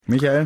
Michael?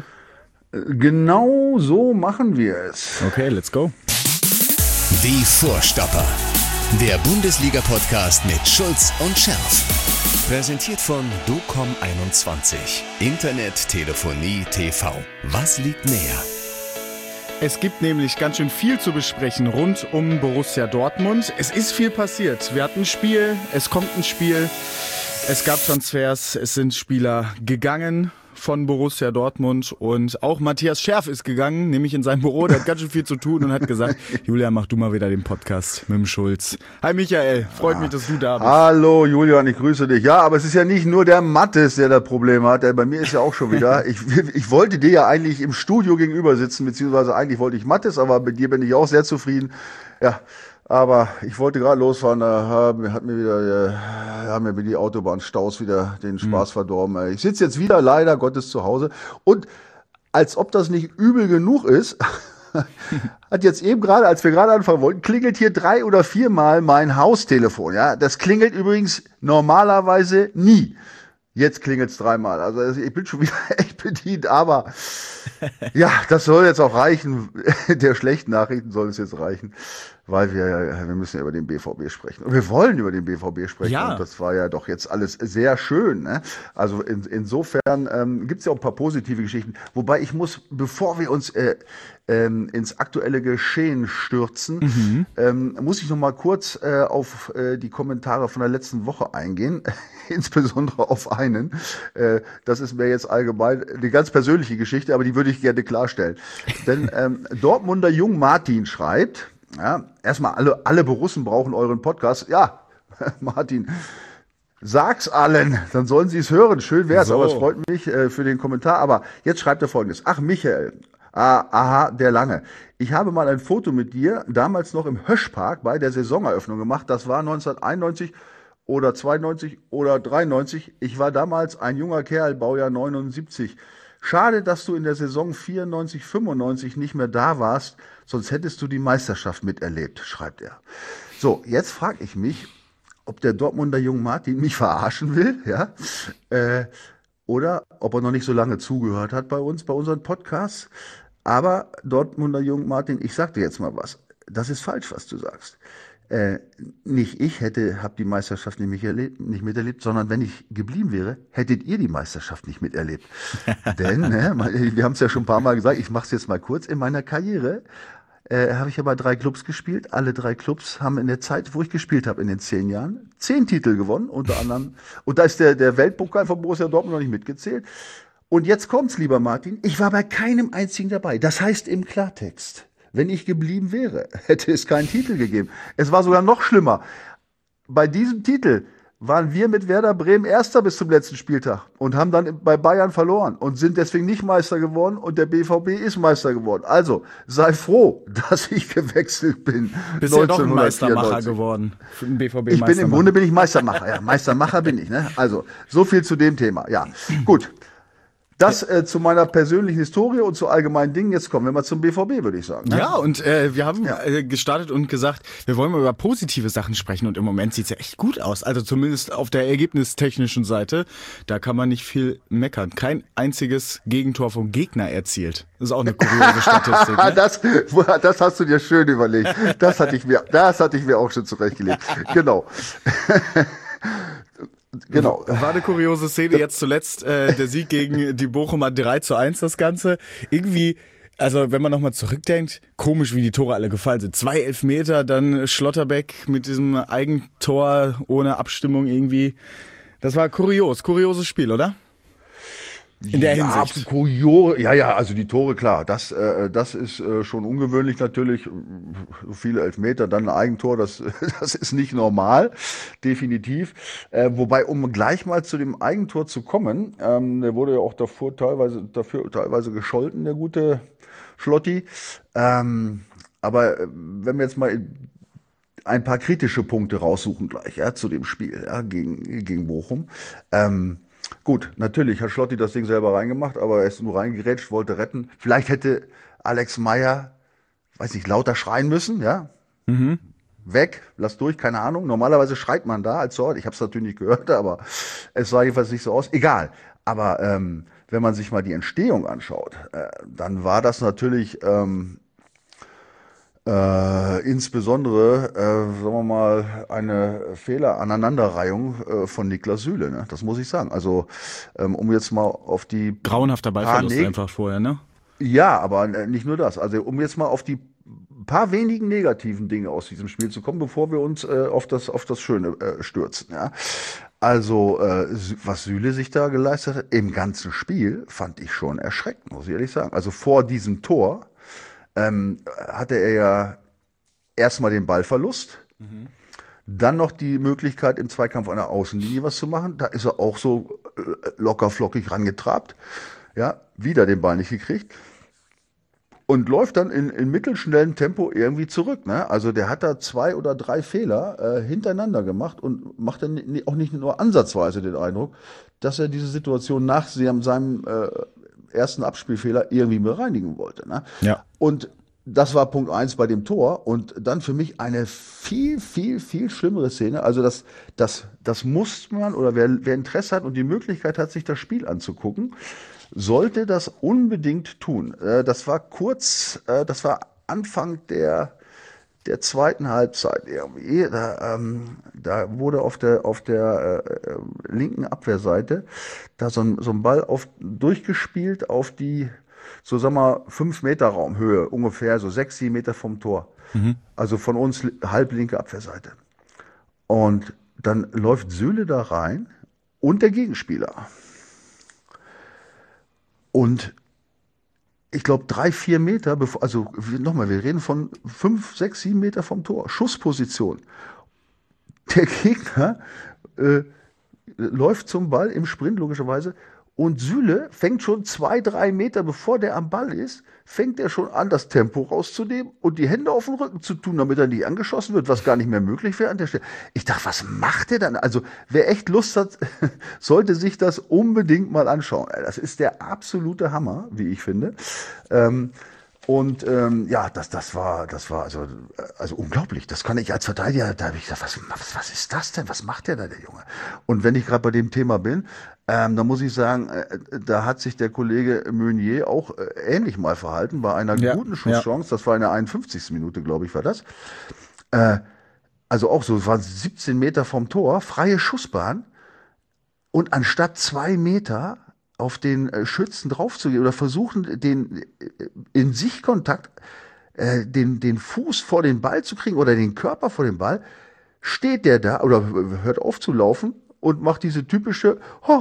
Genau so machen wir es. Okay, let's go. Die Vorstopper. Der Bundesliga-Podcast mit Schulz und Scherf. Präsentiert von DOCOM21. Internet, Telefonie, TV. Was liegt näher? Es gibt nämlich ganz schön viel zu besprechen rund um Borussia Dortmund. Es ist viel passiert. Wir hatten ein Spiel, es kommt ein Spiel, es gab Transfers, es sind Spieler gegangen von Borussia Dortmund und auch Matthias Scherf ist gegangen, nämlich in sein Büro, der hat ganz schön viel zu tun und hat gesagt, Julian, mach du mal wieder den Podcast mit dem Schulz. Hi Michael, freut mich, dass du da bist. Hallo Julian, ich grüße dich. Ja, aber es ist ja nicht nur der Mattes, der das Problem hat, bei mir ist ja auch schon wieder, ich wollte dir ja eigentlich im Studio gegenüber sitzen, beziehungsweise eigentlich wollte ich Mattes, aber mit dir bin ich auch sehr zufrieden. Ja, aber ich wollte gerade losfahren, da haben mir die Autobahnstaus wieder den Spaß verdorben. Ich sitze jetzt wieder leider Gottes zu Hause und als ob das nicht übel genug ist, hat jetzt eben gerade, als wir gerade anfangen wollten, klingelt hier 3 oder 4 Mal mein Haustelefon. Ja, das klingelt übrigens normalerweise nie. Jetzt klingelt es 3 Mal. Also ich bin schon wieder echt bedient, aber ja, das soll jetzt auch reichen. Der schlechten Nachrichten soll es jetzt reichen, weil wir müssen ja über den BVB sprechen. Und wir wollen über den BVB sprechen. Ja. Und das war ja doch jetzt alles sehr schön. Ne? Also insofern gibt es ja auch ein paar positive Geschichten. Wobei ich muss, bevor wir uns ins aktuelle Geschehen stürzen, muss ich noch mal kurz auf die Kommentare von der letzten Woche eingehen, insbesondere auf einen. Das ist mir jetzt allgemein eine ganz persönliche Geschichte, aber die würde ich gerne klarstellen. Denn Dortmunder Jung Martin schreibt, ja, erstmal alle Borussen brauchen euren Podcast. Ja, Martin, sag's allen, dann sollen sie es hören. Schön wär's, So. aber es freut mich für den Kommentar. Aber jetzt schreibt er Folgendes. Ach, Michael, aha, der Lange. Ich habe mal ein Foto mit dir, damals noch im Höschpark bei der Saisoneröffnung gemacht. Das war 1991 oder 92 oder 93. Ich war damals ein junger Kerl, Baujahr 79. Schade, dass du in der Saison 94, 95 nicht mehr da warst, sonst hättest du die Meisterschaft miterlebt, schreibt er. So, jetzt frage ich mich, ob der Dortmunder Jung Martin mich verarschen will, ja, oder ob er noch nicht so lange zugehört hat bei uns, bei unseren Podcasts. Aber Dortmunder Jung Martin, ich sag dir jetzt mal was. Das ist falsch, was du sagst. Nicht ich habe die Meisterschaft nicht miterlebt, sondern wenn ich geblieben wäre, hättet ihr die Meisterschaft nicht miterlebt. Denn, wir haben es ja schon ein paar Mal gesagt, ich mache es jetzt mal kurz, in meiner Karriere habe ich ja bei 3 Clubs gespielt. Alle 3 Clubs haben in der Zeit, wo ich gespielt habe, in den 10 Jahren, 10 Titel gewonnen, unter anderem. Und da ist der Weltpokal von Borussia Dortmund noch nicht mitgezählt. Und jetzt kommt's, lieber Martin, ich war bei keinem einzigen dabei. Das heißt im Klartext, wenn ich geblieben wäre, hätte es keinen Titel gegeben. Es war sogar noch schlimmer. Bei diesem Titel waren wir mit Werder Bremen Erster bis zum letzten Spieltag und haben dann bei Bayern verloren und sind deswegen nicht Meister geworden und der BVB ist Meister geworden. Also sei froh, dass ich gewechselt bin. Bist ja doch ein Meistermacher geworden. Für den BVB Ich bin im Grunde bin ich Meistermacher. Ja, Meistermacher bin ich. Ne? Also so viel zu dem Thema. Ja, gut. Das zu meiner persönlichen Historie und zu allgemeinen Dingen. Jetzt kommen wir mal zum BVB, würde ich sagen. Ne? Ja, und wir haben gestartet und gesagt, wir wollen mal über positive Sachen sprechen und im Moment sieht's ja echt gut aus. Also zumindest auf der ergebnistechnischen Seite, da kann man nicht viel meckern. Kein einziges Gegentor vom Gegner erzielt. Das ist auch eine kuriose Statistik. Ne? Das hast du dir schön überlegt. Das hatte ich mir auch schon zurechtgelegt. Genau. Genau. War eine kuriose Szene jetzt zuletzt, der Sieg gegen die Bochumer 3:1 das Ganze. Irgendwie, also wenn man nochmal zurückdenkt, komisch wie die Tore alle gefallen sind. 2 Elfmeter, dann Schlotterbeck mit diesem Eigentor ohne Abstimmung irgendwie. Das war kurioses Spiel, oder? In der Hinsicht. Also die Tore, klar, das ist schon ungewöhnlich natürlich. So viele Elfmeter, dann ein Eigentor, das ist nicht normal, definitiv. Wobei, um gleich mal zu dem Eigentor zu kommen, der wurde ja auch dafür teilweise gescholten, der gute Schlotti. Aber wenn wir jetzt mal ein paar kritische Punkte raussuchen gleich, ja, zu dem Spiel, ja, gegen Bochum. Gut, natürlich hat Schlotti das Ding selber reingemacht, aber er ist nur reingerätscht, wollte retten. Vielleicht hätte Alex Meyer, weiß nicht, lauter schreien müssen, ja? Weg, lass durch, keine Ahnung. Normalerweise schreit man da als Tor. Ich habe es natürlich nicht gehört, aber es sah jedenfalls nicht so aus. Egal. Aber wenn wenn man sich mal die Entstehung anschaut, dann war das natürlich insbesondere, sagen wir mal, eine Fehleraneinanderreihung von Niklas Süle, ne? Das muss ich sagen. Also, um jetzt mal auf die Grauenhafter Ballverlust einfach vorher, ne? Ja, aber nicht nur das. Also, um jetzt mal auf die paar wenigen negativen Dinge aus diesem Spiel zu kommen, bevor wir uns auf das Schöne stürzen. Ja? Also, was Süle sich da geleistet hat, im ganzen Spiel, fand ich schon erschreckend, muss ich ehrlich sagen. Also vor diesem Tor hatte er ja erstmal den Ballverlust, dann noch die Möglichkeit, im Zweikampf an der Außenlinie was zu machen. Da ist er auch so locker flockig rangetrabt. Ja, wieder den Ball nicht gekriegt. Und läuft dann in mittelschnellem Tempo irgendwie zurück. Ne? Also der hat da 2 oder 3 Fehler hintereinander gemacht und macht dann auch nicht nur ansatzweise den Eindruck, dass er diese Situation nach seinem ersten Abspielfehler irgendwie bereinigen wollte. Ne? Ja. Und das war Punkt 1 bei dem Tor. Und dann für mich eine viel, viel, viel schlimmere Szene. Also das muss man, oder wer Interesse hat und die Möglichkeit hat, sich das Spiel anzugucken, sollte das unbedingt tun. Das war das war Anfang der zweiten Halbzeit irgendwie. Da wurde auf der linken Abwehrseite da so ein Ball durchgespielt auf die, so sagen wir, 5 Meter Raumhöhe, ungefähr so 6, 7 Meter vom Tor. Also von uns halblinke Abwehrseite. Und dann läuft Süle da rein und der Gegenspieler. Und ich glaube 3, 4 Meter, also nochmal, wir reden von 5, 6, 7 Meter vom Tor, Schussposition. Der Gegner läuft zum Ball im Sprint logischerweise und Süle fängt schon 2, 3 Meter, bevor der am Ball ist, fängt er schon an, das Tempo rauszunehmen und die Hände auf den Rücken zu tun, damit er nicht angeschossen wird, was gar nicht mehr möglich wäre an der Stelle. Ich dachte, was macht der dann? Also wer echt Lust hat, sollte sich das unbedingt mal anschauen. Das ist der absolute Hammer, wie ich finde. Ja, das war also unglaublich. Das kann ich als Verteidiger, da habe ich gesagt, was ist das denn? Was macht der Junge? Und wenn ich gerade bei dem Thema bin, da muss ich sagen, da hat sich der Kollege Meunier auch ähnlich mal verhalten, bei einer guten Schusschance, das war in der 51. Minute, glaube ich, war das. Also auch so, es waren 17 Meter vom Tor, freie Schussbahn und anstatt 2 Meter auf den Schützen draufzugehen oder versuchen, den in Sichtkontakt, den Fuß vor den Ball zu kriegen oder den Körper vor den Ball, steht der da oder hört auf zu laufen und macht diese typische,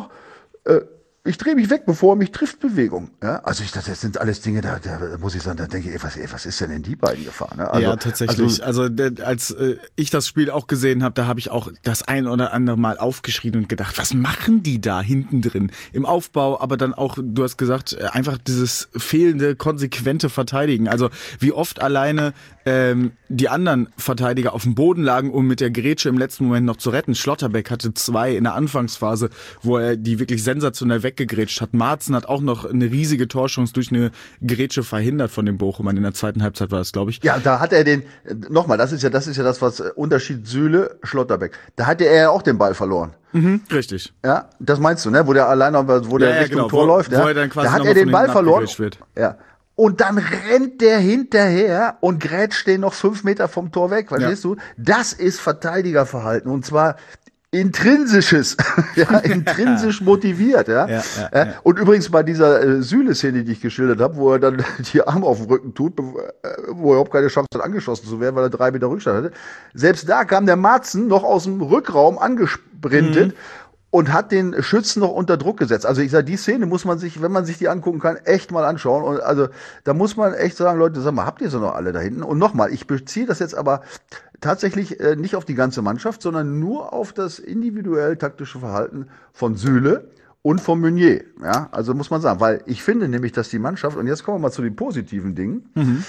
ich drehe mich weg, bevor er mich trifft, Bewegung. Ja? Also das sind alles Dinge, da muss ich sagen, da denke ich, was ist denn in die beiden gefahren? Ne? Also, ja, tatsächlich. Also als ich das Spiel auch gesehen habe, da habe ich auch das ein oder andere Mal aufgeschrien und gedacht, was machen die da hinten drin im Aufbau, aber dann auch, du hast gesagt, einfach dieses fehlende, konsequente Verteidigen. Also wie oft alleine die anderen Verteidiger auf dem Boden lagen, um mit der Grätsche im letzten Moment noch zu retten. Schlotterbeck hatte 2 in der Anfangsphase, wo er die wirklich sensationell weggegrätscht hat. Marzen hat auch noch eine riesige Torchance durch eine Grätsche verhindert von dem Bochumern. In der zweiten Halbzeit war das, glaube ich. Ja, da hat er nochmal, das ist ja das, was Unterschied Süle, Schlotterbeck. Da hatte er ja auch den Ball verloren. Richtig. Ja, das meinst du, ne? Wo der alleine, wo der Richtung Tor läuft, wo er dann quasi da hat er den Ball verloren. Wird. Ja. Und dann rennt der hinterher und grätscht den noch 5 Meter vom Tor weg, verstehst du? Das ist Verteidigerverhalten und zwar intrinsisches, intrinsisch motiviert, ja. Und übrigens bei dieser Süle-Szene, die ich geschildert habe, wo er dann die Arme auf den Rücken tut, wo er überhaupt keine Chance hat, angeschossen zu werden, weil er 3 Meter Rückstand hatte. Selbst da kam der Marzen noch aus dem Rückraum angesprintet und hat den Schützen noch unter Druck gesetzt. Also ich sage, die Szene muss man sich, wenn man sich die angucken kann, echt mal anschauen. Und also da muss man echt sagen, Leute, sag mal, habt ihr sie noch alle da hinten? Und nochmal, ich beziehe das jetzt aber tatsächlich nicht auf die ganze Mannschaft, sondern nur auf das individuell taktische Verhalten von Süle und von Meunier. Ja, also muss man sagen, weil ich finde nämlich, dass die Mannschaft, und jetzt kommen wir mal zu den positiven Dingen,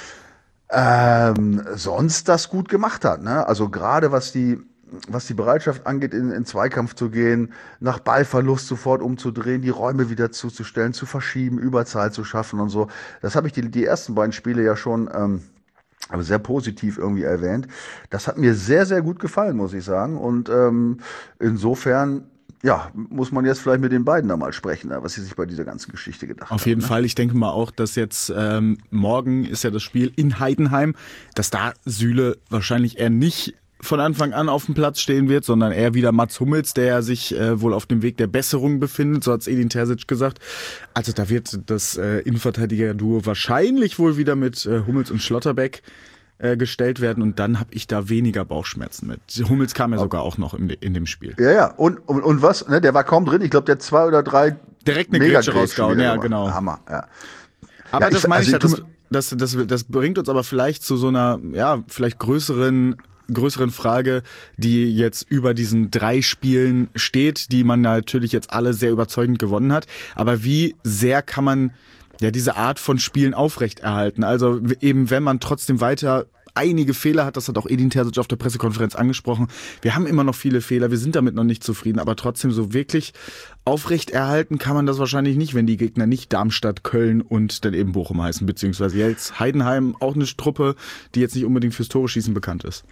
sonst das gut gemacht hat. Ne? Also gerade was die Bereitschaft angeht, in Zweikampf zu gehen, nach Ballverlust sofort umzudrehen, die Räume wieder zuzustellen, zu verschieben, Überzahl zu schaffen und so. Das habe ich die ersten beiden Spiele ja schon aber sehr positiv irgendwie erwähnt. Das hat mir sehr, sehr gut gefallen, muss ich sagen. Und insofern, ja, muss man jetzt vielleicht mit den beiden da mal sprechen, was sie sich bei dieser ganzen Geschichte gedacht haben. Auf jeden Fall, ich denke mal auch, dass jetzt morgen ist ja das Spiel in Heidenheim, dass da Süle wahrscheinlich eher nicht von Anfang an auf dem Platz stehen wird, sondern eher wieder Mats Hummels, der sich wohl auf dem Weg der Besserung befindet, so hat's Edin Terzic gesagt. Also da wird das Innenverteidiger-Duo wahrscheinlich wohl wieder mit Hummels und Schlotterbeck gestellt werden und dann habe ich da weniger Bauchschmerzen mit. Hummels kam ja sogar auch noch in dem Spiel. Ja, und was, ne, der war kaum drin, ich glaube, der hat 2 oder 3 direkt eine Grätsche rausgehauen, ja, genau. Hammer, ja. Aber ja, das meine ich ja, das bringt uns aber vielleicht zu so einer, ja, vielleicht größeren Frage, die jetzt über diesen 3 Spielen steht, die man natürlich jetzt alle sehr überzeugend gewonnen hat. Aber wie sehr kann man ja diese Art von Spielen aufrechterhalten? Also eben, wenn man trotzdem weiter einige Fehler hat, das hat auch Edin Terzic auf der Pressekonferenz angesprochen. Wir haben immer noch viele Fehler, wir sind damit noch nicht zufrieden, aber trotzdem so wirklich aufrechterhalten kann man das wahrscheinlich nicht, wenn die Gegner nicht Darmstadt, Köln und dann eben Bochum heißen, beziehungsweise jetzt Heidenheim, auch eine Truppe, die jetzt nicht unbedingt fürs Tore-Schießen bekannt ist.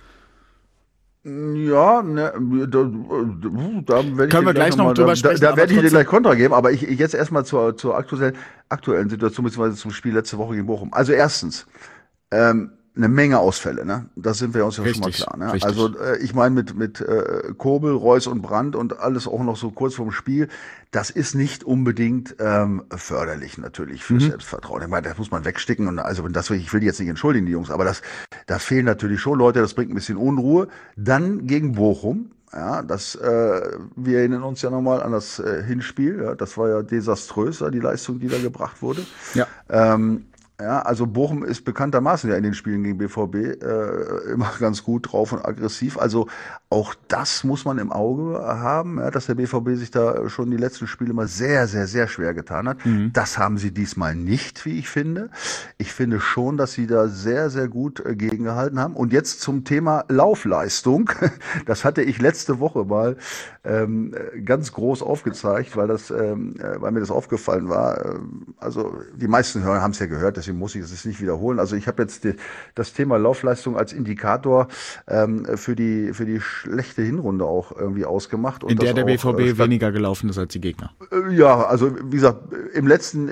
Ja, ne, da werde ich können wir gleich noch drüber sprechen. Da werde ich dir gleich Kontra geben, aber ich jetzt erstmal zur aktuellen Situation, beziehungsweise zum Spiel letzte Woche gegen Bochum. Also erstens, eine Menge Ausfälle, ne? Das sind wir uns ja richtig, schon mal klar, ne? Richtig. Also ich meine mit Kobel, Reus und Brandt und alles auch noch so kurz vorm Spiel, das ist nicht unbedingt förderlich natürlich für Selbstvertrauen. Ich meine, das muss man wegsticken und also ich will die jetzt nicht entschuldigen, die Jungs, aber da fehlen natürlich schon Leute, das bringt ein bisschen Unruhe. Dann gegen Bochum. Ja, wir erinnern uns ja nochmal an das Hinspiel. Ja, das war ja desaströs, die Leistung, die da gebracht wurde. Ja. Ja, also Bochum ist bekanntermaßen ja in den Spielen gegen BVB immer ganz gut drauf und aggressiv. Also auch das muss man im Auge haben, ja, dass der BVB sich da schon die letzten Spiele mal sehr, sehr, sehr schwer getan hat. Das haben sie diesmal nicht, wie ich finde. Ich finde schon, dass sie da sehr, sehr gut gegengehalten haben. Und jetzt zum Thema Laufleistung. Das hatte ich letzte Woche mal ganz groß aufgezeigt, weil mir das aufgefallen war. Also die meisten Hörer haben es ja gehört, deswegen muss ich es nicht wiederholen. Also ich habe jetzt das Thema Laufleistung als Indikator für die schlechte Hinrunde auch irgendwie ausgemacht. Und in der BVB weniger gelaufen ist als die Gegner. Ja, also wie gesagt, im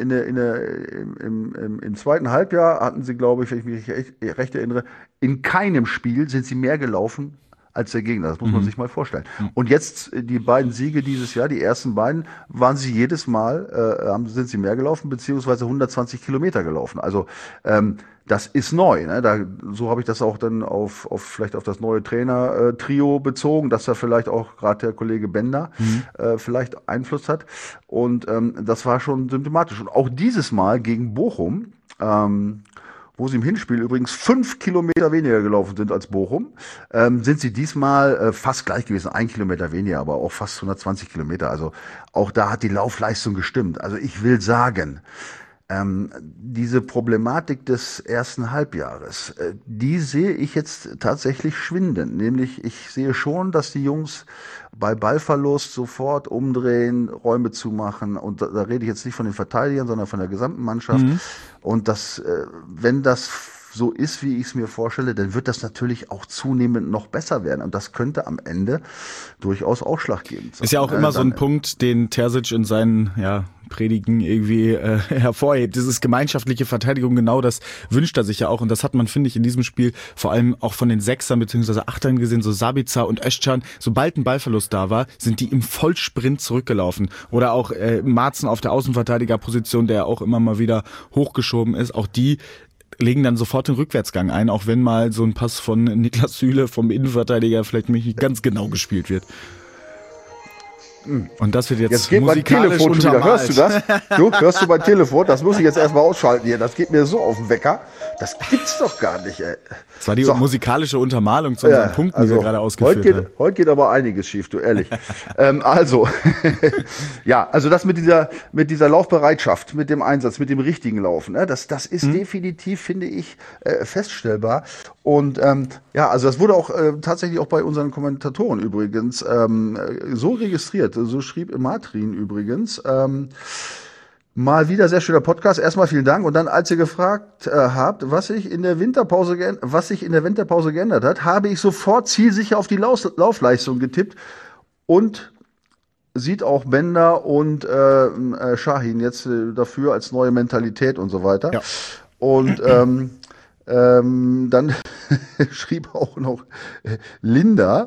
zweiten Halbjahr hatten sie, glaube ich, wenn ich mich recht erinnere, in keinem Spiel sind sie mehr gelaufen als der Gegner. Das muss man sich mal vorstellen. Und jetzt die beiden Siege dieses Jahr, die ersten beiden, waren sie jedes Mal, sind sie mehr gelaufen, beziehungsweise 120 Kilometer gelaufen. Also das ist neu. Ne? So habe ich das auch dann vielleicht auf das neue Trainer-Trio bezogen, dass da vielleicht auch gerade der Kollege Bender vielleicht Einfluss hat. Und das war schon symptomatisch. Und auch dieses Mal gegen Bochum, wo sie im Hinspiel übrigens 5 Kilometer weniger gelaufen sind als Bochum, sind sie diesmal fast gleich gewesen. 1 Kilometer weniger, aber auch fast 120 Kilometer. Also auch da hat die Laufleistung gestimmt. Also ich will sagen, diese Problematik des ersten Halbjahres, die sehe ich jetzt tatsächlich schwinden. Nämlich, ich sehe schon, dass die Jungs bei Ballverlust sofort umdrehen, Räume zumachen. Und da rede ich jetzt nicht von den Verteidigern, sondern von der gesamten Mannschaft. Und wenn das so ist, wie ich es mir vorstelle, dann wird das natürlich auch zunehmend noch besser werden. Und das könnte am Ende durchaus ausschlaggebend sein. Ist ja auch immer so ein Punkt, den Terzic in seinen Predigen irgendwie hervorhebt. Dieses gemeinschaftliche Verteidigung, genau das wünscht er sich ja auch. Und das hat man, finde ich, in diesem Spiel vor allem auch von den Sechsern bzw. Achtern gesehen, so Sabitzer und Özcan. Sobald ein Ballverlust da war, sind die im Vollsprint zurückgelaufen. Oder auch Marzen auf der Außenverteidigerposition, der auch immer mal wieder hochgeschoben ist. Auch die legen dann sofort den Rückwärtsgang ein, auch wenn mal so ein Pass von Niklas Süle vom Innenverteidiger vielleicht nicht ganz genau gespielt wird. Und das wird jetzt geht mein musikalisch Telefon schon wieder. untermalt. Hörst du das? Hörst du mein Telefon? Das muss ich jetzt erstmal ausschalten hier. Das geht mir so auf den Wecker. Das gibt's doch gar nicht, ey. Das war die musikalische Untermalung zu unseren Punkten, die wir gerade ausgeführt haben. Heute geht aber einiges schief, du ehrlich. Also das mit dieser Laufbereitschaft, mit dem Einsatz, mit dem richtigen Laufen, ne, das ist definitiv, finde ich, feststellbar. Und also das wurde auch tatsächlich auch bei unseren Kommentatoren übrigens so registriert. So schrieb Matrin übrigens. Mal wieder sehr schöner Podcast. Erstmal vielen Dank. Und dann, als ihr gefragt habt, was sich in der Winterpause geändert hat, habe ich sofort zielsicher auf die Laufleistung getippt und sieht auch Bender und Şahin jetzt dafür als neue Mentalität und so weiter. Ja. Und dann schrieb auch noch Linda,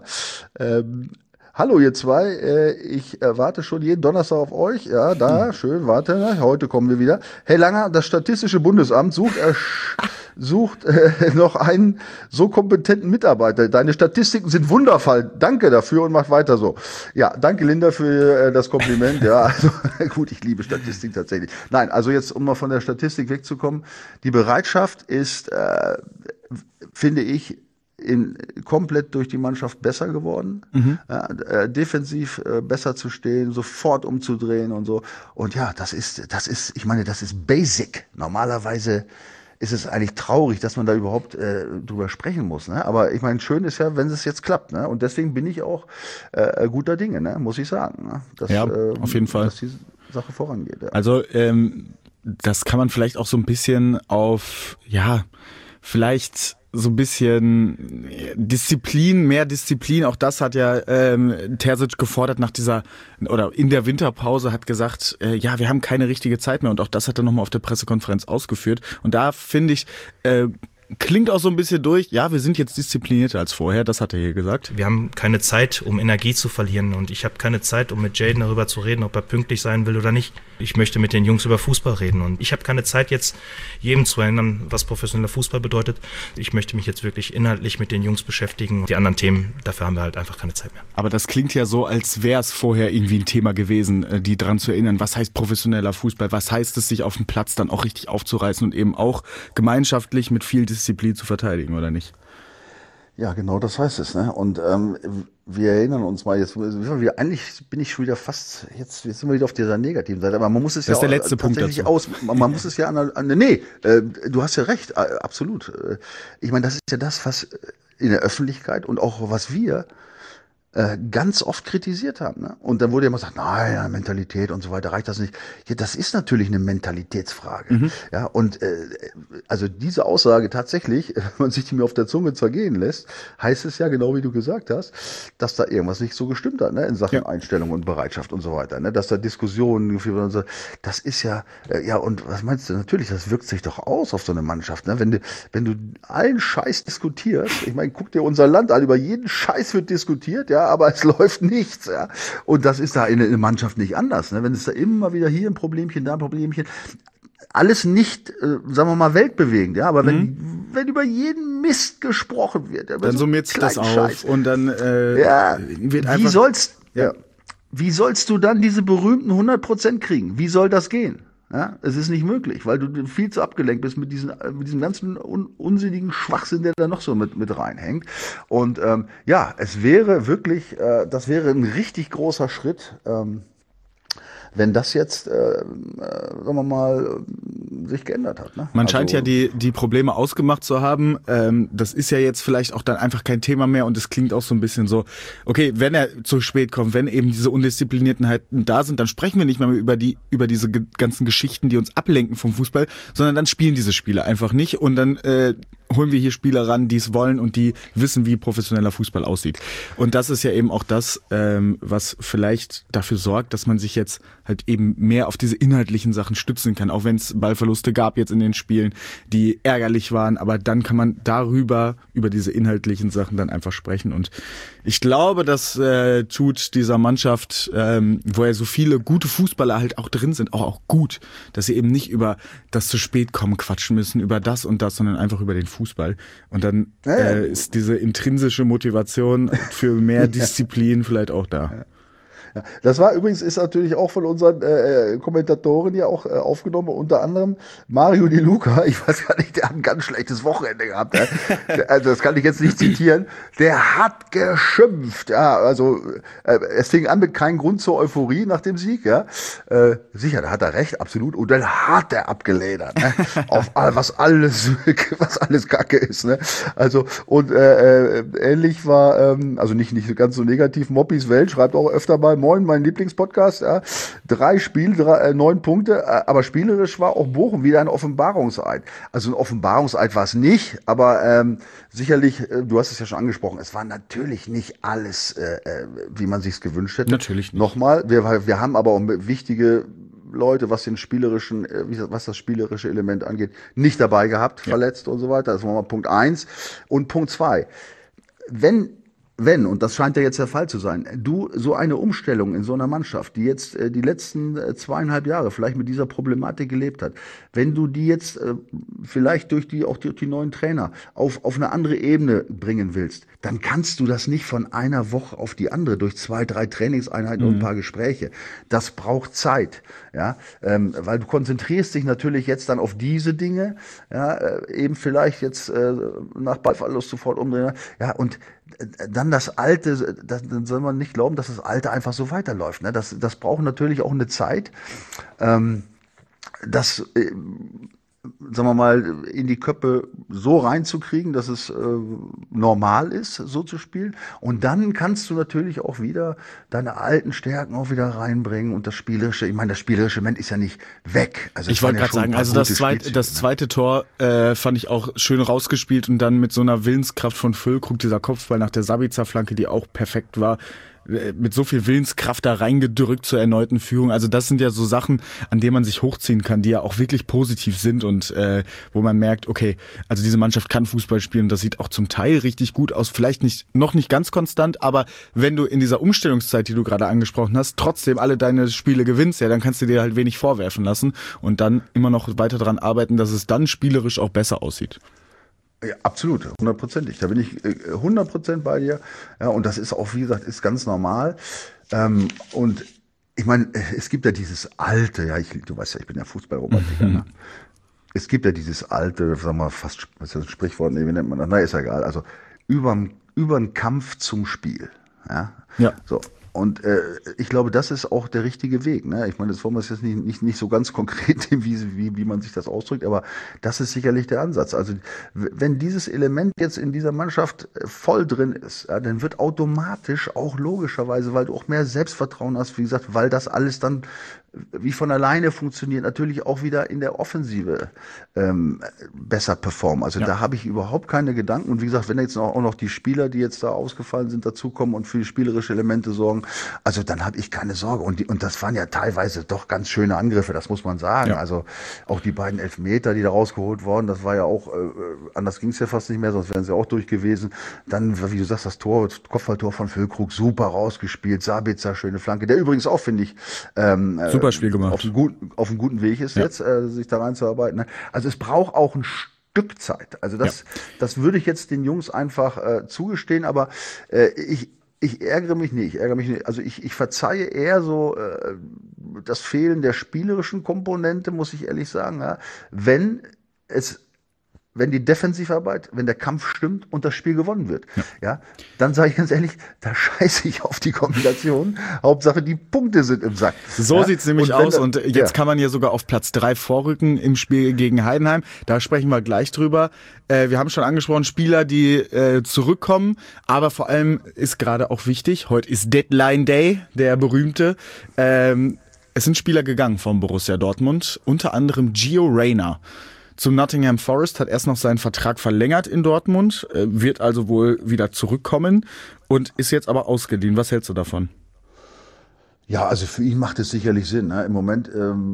hallo ihr zwei, ich warte schon jeden Donnerstag auf euch. Ja, da, schön, warte, heute kommen wir wieder. Hey Langer, das Statistische Bundesamt sucht noch einen so kompetenten Mitarbeiter. Deine Statistiken sind wundervoll. Danke dafür und mach weiter so. Ja, danke Linda für das Kompliment. Ja, also gut, ich liebe Statistik tatsächlich. Nein, also jetzt, um mal von der Statistik wegzukommen, die Bereitschaft ist, finde ich, komplett durch die Mannschaft besser geworden, defensiv besser zu stehen, sofort umzudrehen und so. Und ja, das ist, ich meine, das ist basic. Normalerweise ist es eigentlich traurig, dass man da überhaupt drüber sprechen muss. Ne? Aber ich meine, schön ist ja, wenn es jetzt klappt. Ne? Und deswegen bin ich auch guter Dinge, ne? Muss ich sagen. Ne? Dass, ja, auf jeden Fall. Dass die Sache vorangeht. Ja. Also das kann man vielleicht auch so ein bisschen auf, ja, vielleicht so ein bisschen mehr Disziplin, auch das hat ja Terzic gefordert nach dieser, oder in der Winterpause hat gesagt, ja, wir haben keine richtige Zeit mehr, und auch das hat er nochmal auf der Pressekonferenz ausgeführt, und da finde ich, klingt auch so ein bisschen durch, ja, wir sind jetzt disziplinierter als vorher, das hat er hier gesagt. Wir haben keine Zeit, um Energie zu verlieren, und ich habe keine Zeit, um mit Jayden darüber zu reden, ob er pünktlich sein will oder nicht. Ich möchte mit den Jungs über Fußball reden, und ich habe keine Zeit, jetzt jedem zu erinnern, was professioneller Fußball bedeutet. Ich möchte mich jetzt wirklich inhaltlich mit den Jungs beschäftigen. Die anderen Themen, dafür haben wir halt einfach keine Zeit mehr. Aber das klingt ja so, als wäre es vorher irgendwie ein Thema gewesen, die dran zu erinnern, was heißt professioneller Fußball, was heißt es, sich auf dem Platz dann auch richtig aufzureißen und eben auch gemeinschaftlich mit viel Disziplin zu verteidigen, oder nicht? Ja, genau, das heißt es. Ne? Und wir erinnern uns mal jetzt, eigentlich bin ich schon wieder fast, jetzt sind wir wieder auf dieser negativen Seite, aber man muss es das ja ist der letzte Punkt tatsächlich dazu. Man muss es ja du hast ja recht, absolut. Ich meine, das ist ja das, was in der Öffentlichkeit und auch was wir ganz oft kritisiert haben. Ne? Und dann wurde ja immer gesagt, naja, Mentalität und so weiter, reicht das nicht? Ja, das ist natürlich eine Mentalitätsfrage. Ja, und also diese Aussage tatsächlich, wenn man sich die mir auf der Zunge zergehen lässt, heißt es ja, genau wie du gesagt hast, dass da irgendwas nicht so gestimmt hat, ne? In Sachen Einstellung und Bereitschaft und so weiter. Ne? Dass da Diskussionen geführt werden und so. Das ist ja, ja, und was meinst du? Natürlich, das wirkt sich doch aus auf so eine Mannschaft. Ne? Wenn du allen Scheiß diskutierst, ich meine, guck dir unser Land an, über jeden Scheiß wird diskutiert, ja, aber es läuft nichts, ja. Und das ist da in der Mannschaft nicht anders, ne? Wenn es da immer wieder hier ein Problemchen, da ein Problemchen, alles nicht, sagen wir mal, weltbewegend, ja, aber wenn über jeden Mist gesprochen wird, ja, dann summiert sich das auf Scheiß. Und dann wird einfach... Wie sollst du dann diese berühmten 100% kriegen? Wie soll das gehen? Ja, es ist nicht möglich, weil du viel zu abgelenkt bist mit diesem ganzen unsinnigen Schwachsinn, der da noch so mit reinhängt. Und ja, es wäre wirklich, das wäre ein richtig großer Schritt, wenn das jetzt, sagen wir mal, sich geändert hat. Ne? Man scheint ja die Probleme ausgemacht zu haben. Das ist ja jetzt vielleicht auch dann einfach kein Thema mehr, und es klingt auch so ein bisschen so, okay, wenn er zu spät kommt, wenn eben diese Undiszipliniertenheiten da sind, dann sprechen wir nicht mehr über diese ganzen Geschichten, die uns ablenken vom Fußball, sondern dann spielen diese Spiele einfach nicht, und dann holen wir hier Spieler ran, die es wollen und die wissen, wie professioneller Fußball aussieht. Und das ist ja eben auch das, was vielleicht dafür sorgt, dass man sich jetzt halt eben mehr auf diese inhaltlichen Sachen stützen kann, auch wenn es Ballverluste gab jetzt in den Spielen, die ärgerlich waren, aber dann kann man über diese inhaltlichen Sachen dann einfach sprechen, und ich glaube, das tut dieser Mannschaft, wo ja so viele gute Fußballer halt auch drin sind, auch gut, dass sie eben nicht über das zu spät kommen quatschen müssen, über das und das, sondern einfach über den Fußball, und dann ist diese intrinsische Motivation für mehr Disziplin vielleicht auch da. Ja, das war übrigens, ist natürlich auch von unseren Kommentatoren ja auch aufgenommen, unter anderem Mario Di Luca, ich weiß gar nicht, der hat ein ganz schlechtes Wochenende gehabt, also das kann ich jetzt nicht zitieren, der hat geschimpft, ja, also es fing an mit keinem Grund zur Euphorie nach dem Sieg, ja, sicher, da hat er recht, absolut, und dann hat er abgeledert, ne? Auf was alles Kacke ist, ne, also, und ähnlich war, also nicht ganz so negativ, Moppis Welt schreibt auch öfter mal, Moin, mein Lieblingspodcast. Ja. 9 Punkte, aber spielerisch war auch Bochum wieder ein Offenbarungseid. Also ein Offenbarungseid war es nicht, aber sicherlich, du hast es ja schon angesprochen, es war natürlich nicht alles, wie man sich's gewünscht hätte. Natürlich nicht. Nochmal, wir haben aber auch wichtige Leute, was das spielerische Element angeht, nicht dabei gehabt, verletzt und so weiter. Das war mal Punkt 1. Und Punkt 2. Wenn, und das scheint ja jetzt der Fall zu sein, du so eine Umstellung in so einer Mannschaft, die jetzt die letzten 2,5 Jahre vielleicht mit dieser Problematik gelebt hat, wenn du die jetzt vielleicht durch die neuen Trainer auf eine andere Ebene bringen willst, dann kannst du das nicht von einer Woche auf die andere durch 2, 3 Trainingseinheiten und ein paar Gespräche. Das braucht Zeit, ja, weil du konzentrierst dich natürlich jetzt dann auf diese Dinge, ja, eben vielleicht jetzt nach Ballverlust sofort umdrehen, ja, und dann das Alte, dann soll man nicht glauben, dass das Alte einfach so weiterläuft. Ne? Das braucht natürlich auch eine Zeit, das, sagen wir mal, in die Köpfe so reinzukriegen, dass es normal ist, so zu spielen. Und dann kannst du natürlich auch wieder deine alten Stärken auch wieder reinbringen und das Spielerische. Ich meine, das spielerische Element ist ja nicht weg. Also ich wollte gerade sagen, also das zweite Tor fand ich auch schön rausgespielt und dann mit so einer Willenskraft von Füllkrug, dieser Kopfball nach der Sabitzer-Flanke, die auch perfekt war, mit so viel Willenskraft da reingedrückt zur erneuten Führung. Also das sind ja so Sachen, an denen man sich hochziehen kann, die ja auch wirklich positiv sind und wo man merkt, okay, also diese Mannschaft kann Fußball spielen und das sieht auch zum Teil richtig gut aus. Vielleicht noch nicht ganz konstant, aber wenn du in dieser Umstellungszeit, die du gerade angesprochen hast, trotzdem alle deine Spiele gewinnst, ja, dann kannst du dir halt wenig vorwerfen lassen und dann immer noch weiter daran arbeiten, dass es dann spielerisch auch besser aussieht. Ja, absolut, 100%. Da bin ich 100% bei dir. Ja, und das ist auch, wie gesagt, ist ganz normal. Und ich meine, es gibt ja dieses alte, ja, du weißt ja, ich bin ja Fußballromantiker. Ne? Es gibt ja dieses alte, sagen wir mal, fast, was ist das Sprichwort, nee, wie nennt man das? Na, ist ja egal. Also übern Kampf zum Spiel. Ja. So. Und ich glaube, das ist auch der richtige Weg. Ne? Ich meine, das wollen wir jetzt nicht so ganz konkret, wie man sich das ausdrückt, aber das ist sicherlich der Ansatz. Also wenn dieses Element jetzt in dieser Mannschaft voll drin ist, ja, dann wird automatisch auch logischerweise, weil du auch mehr Selbstvertrauen hast, wie gesagt, weil das alles dann wie von alleine funktioniert, natürlich auch wieder in der Offensive besser performen. Also da habe ich überhaupt keine Gedanken. Und wie gesagt, wenn jetzt auch noch die Spieler, die jetzt da ausgefallen sind, dazukommen und für die spielerische Elemente sorgen, also dann habe ich keine Sorge. Und das waren ja teilweise doch ganz schöne Angriffe, das muss man sagen. Ja. Also auch die beiden Elfmeter, die da rausgeholt wurden, das war ja auch, anders ging es ja fast nicht mehr, sonst wären sie auch durch gewesen. Dann, wie du sagst, das Kopfballtor von Füllkrug, super rausgespielt, Sabitzer, schöne Flanke, der übrigens auch, finde ich, super Spiel gemacht. Auf einem guten Weg ist jetzt, sich da reinzuarbeiten. Ne? Also es braucht auch ein Stück Zeit. Also das würde ich jetzt den Jungs einfach zugestehen, aber ich ärgere mich nicht. Also ich verzeihe eher so das Fehlen der spielerischen Komponente, muss ich ehrlich sagen, ja? Wenn die Defensivarbeit, wenn der Kampf stimmt und das Spiel gewonnen wird, ja, dann sage ich ganz ehrlich, da scheiße ich auf die Kombination. Hauptsache, die Punkte sind im Sack. So sieht's nämlich aus und jetzt kann man ja sogar auf Platz 3 vorrücken im Spiel gegen Heidenheim. Da sprechen wir gleich drüber. Wir haben schon angesprochen, Spieler, die zurückkommen, aber vor allem ist gerade auch wichtig, heute ist Deadline Day, der berühmte. Es sind Spieler gegangen vom Borussia Dortmund, unter anderem Gio Reyna. Zum Nottingham Forest hat erst noch seinen Vertrag verlängert in Dortmund, wird also wohl wieder zurückkommen und ist jetzt aber ausgeliehen. Was hältst du davon? Ja, also für ihn macht es sicherlich Sinn. Ne? Im Moment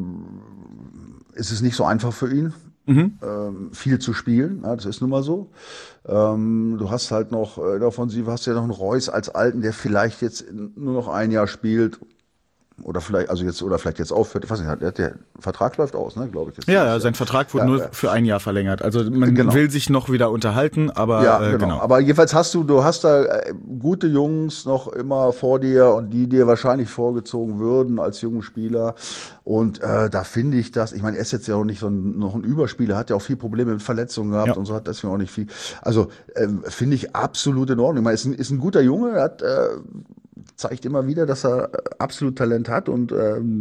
ist es nicht so einfach für ihn, viel zu spielen. Ja, das ist nun mal so. Du hast halt noch in der Offensive hast ja noch einen Reus als Alten, der vielleicht jetzt nur noch ein Jahr spielt. Oder vielleicht jetzt aufhört. Ich weiß nicht, der Vertrag läuft aus, ne, glaube ich. Ja, sein Vertrag wurde nur für ein Jahr verlängert. Also man will sich noch wieder unterhalten, aber genau. Aber jedenfalls du hast da gute Jungs noch immer vor dir und die dir wahrscheinlich vorgezogen würden als jungen Spieler. Und da finde ich das, ich meine, er ist jetzt ja auch nicht noch ein Überspieler, hat ja auch viel Probleme mit Verletzungen gehabt und so hat deswegen auch nicht viel. Also finde ich absolut in Ordnung. Ich meine, ist ein guter Junge, er hat zeigt immer wieder, dass er absolut Talent hat und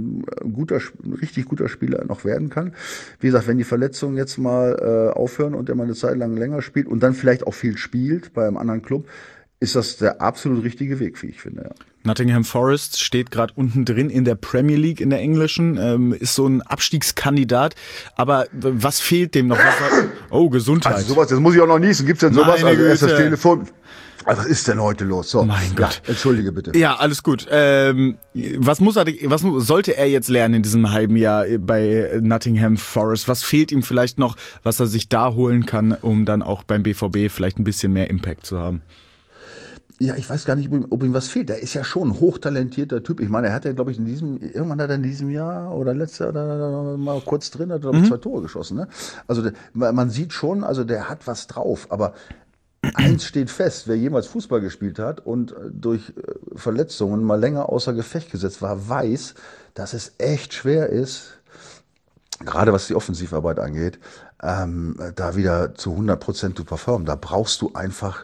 richtig guter Spieler noch werden kann. Wie gesagt, wenn die Verletzungen jetzt mal aufhören und er mal eine Zeit lang länger spielt und dann vielleicht auch viel spielt bei einem anderen Club, ist das der absolut richtige Weg, wie ich finde. Ja. Nottingham Forest steht gerade unten drin in der Premier League, in der englischen, ist so ein Abstiegskandidat. Aber was fehlt dem noch? Gesundheit. Also sowas, das muss ich auch noch niesen. Gibt's denn sowas? Meine Also erst das Güte. Telefon. Was ist denn heute los? So, Mein Gott. Entschuldige bitte. Ja, alles gut. Was sollte er jetzt lernen in diesem halben Jahr bei Nottingham Forest? Was fehlt ihm vielleicht noch, was er sich da holen kann, um dann auch beim BVB vielleicht ein bisschen mehr Impact zu haben? Ja, ich weiß gar nicht, ob ihm was fehlt. Der ist ja schon ein hochtalentierter Typ. Ich meine, er hat ja, glaube ich, irgendwann hat er in diesem Jahr oder letztes Jahr oder mal kurz drin, hat er, glaube ich, 2 Tore geschossen. Ne? Also man sieht schon, also der hat was drauf. Aber eins steht fest, wer jemals Fußball gespielt hat und durch Verletzungen mal länger außer Gefecht gesetzt war, weiß, dass es echt schwer ist, gerade was die Offensivarbeit angeht, da wieder zu 100% zu performen. Da brauchst du einfach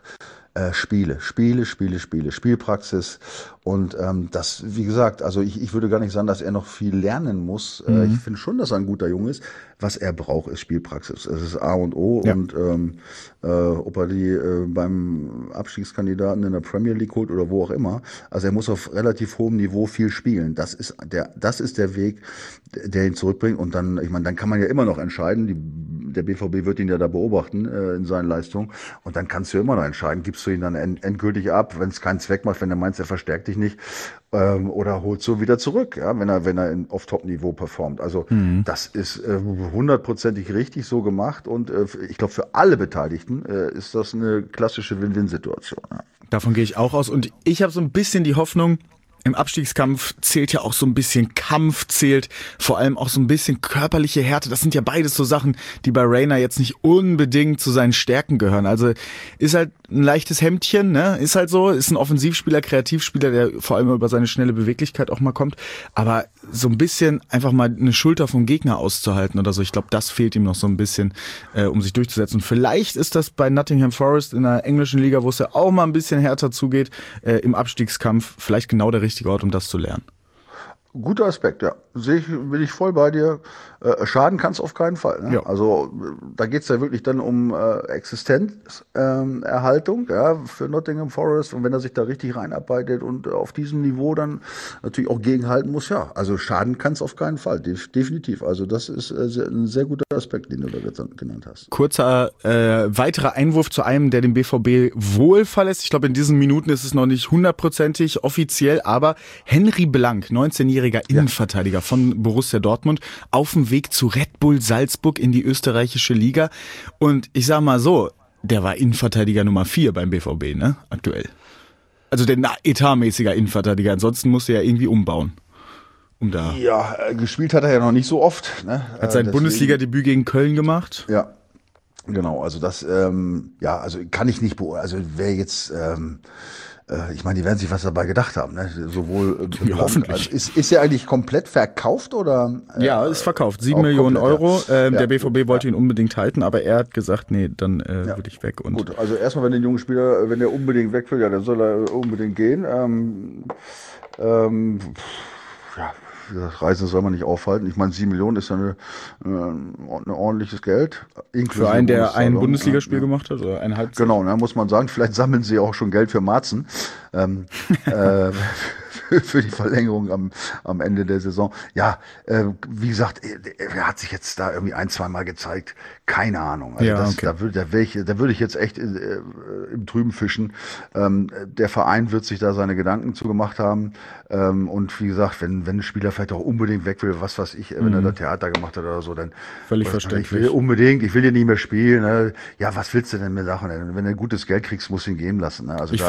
Spielpraxis und das, wie gesagt, also ich würde gar nicht sagen, dass er noch viel lernen muss. Ich finde schon, dass er ein guter Junge ist. Was er braucht, ist Spielpraxis. Es ist A und O und ob er die beim Abstiegskandidaten in der Premier League holt oder wo auch immer. Also er muss auf relativ hohem Niveau viel spielen. Das ist der Weg, der ihn zurückbringt und dann, ich meine, dann kann man ja immer noch entscheiden. Der BVB wird ihn ja da beobachten in seinen Leistungen und dann kannst du immer noch entscheiden, gibst du ihn dann endgültig ab, wenn es keinen Zweck macht, wenn er meint, er verstärkt dich nicht oder holst du wieder zurück, ja, wenn er auf Top-Niveau performt. Also das ist 100%ig richtig so gemacht und ich glaube für alle Beteiligten ist das eine klassische Win-Win-Situation. Ja. Davon gehe ich auch aus und ich habe so ein bisschen die Hoffnung, im Abstiegskampf zählt ja auch so ein bisschen Kampf, zählt vor allem auch so ein bisschen körperliche Härte. Das sind ja beides so Sachen, die bei Rayner jetzt nicht unbedingt zu seinen Stärken gehören. Also ist halt ein leichtes Hemdchen, ne? Ist halt so, ist ein Offensivspieler, Kreativspieler, der vor allem über seine schnelle Beweglichkeit auch mal kommt. Aber so ein bisschen einfach mal eine Schulter vom Gegner auszuhalten oder so, ich glaube, das fehlt ihm noch so ein bisschen, um sich durchzusetzen. Und vielleicht ist das bei Nottingham Forest in der englischen Liga, wo es ja auch mal ein bisschen härter zugeht, im Abstiegskampf, vielleicht genau der richtige Ort, um das zu lernen. Guter Aspekt, ja. Bin ich voll bei dir. Schaden kann es auf keinen Fall. Ne? Ja. Also da geht's ja wirklich dann um Existenzerhaltung für Nottingham Forest. Und wenn er sich da richtig reinarbeitet und auf diesem Niveau dann natürlich auch gegenhalten muss, ja. Also Schaden kann es auf keinen Fall, definitiv. Also das ist ein sehr guter Aspekt, den du da genannt hast. Kurzer weiterer Einwurf zu einem, der dem BVB wohl verlässt. Ich glaube, in diesen Minuten ist es noch nicht 100%ig offiziell, aber Henry Blank, 19-jähriger Innenverteidiger von Borussia Dortmund, auf dem Weg zu Red Bull Salzburg in die österreichische Liga. Und ich sag mal so, der war Innenverteidiger Nummer 4 beim BVB, ne, aktuell. Also der etatmäßiger Innenverteidiger, ansonsten musste er irgendwie umbauen. Ja, gespielt hat er ja noch nicht so oft. Ne? Hat sein Bundesliga-Debüt gegen Köln gemacht. Ja, genau, also das, also kann ich nicht beurteilen, also wer jetzt, ich meine, die werden sich was dabei gedacht haben, ne? Sowohl hoffentlich. Also ist er eigentlich komplett verkauft oder? Ja, ist verkauft. 7 Millionen Euro. Ja. Der BVB wollte ihn unbedingt halten, aber er hat gesagt, nee, dann will ich weg. Und gut, also erstmal, wenn der junge Spieler, wenn der unbedingt weg will, ja, dann soll er unbedingt gehen. Reisen soll man nicht aufhalten. Ich meine, 7 Millionen ist ja ein ordentliches Geld. Für einen, der ein Bundesligaspiel gemacht hat oder ein Halbzeit. Genau, ne, muss man sagen. Vielleicht sammeln sie auch schon Geld für Marzen. Für die Verlängerung am Ende der Saison. Ja, wie gesagt, er hat sich jetzt da irgendwie 1-2 Mal gezeigt. Keine Ahnung. Also ja, okay. Da würde ich jetzt echt im Trüben fischen. Der Verein wird sich da seine Gedanken zugemacht haben. Und wie gesagt, wenn ein Spieler vielleicht auch unbedingt weg will, was weiß ich, wenn er da Theater gemacht hat oder so, dann völlig verständlich. Ich will dir nicht mehr spielen. Ne? Ja, was willst du denn mir sagen? Wenn du gutes Geld kriegst, musst du ihn gehen lassen. Ne? Also ich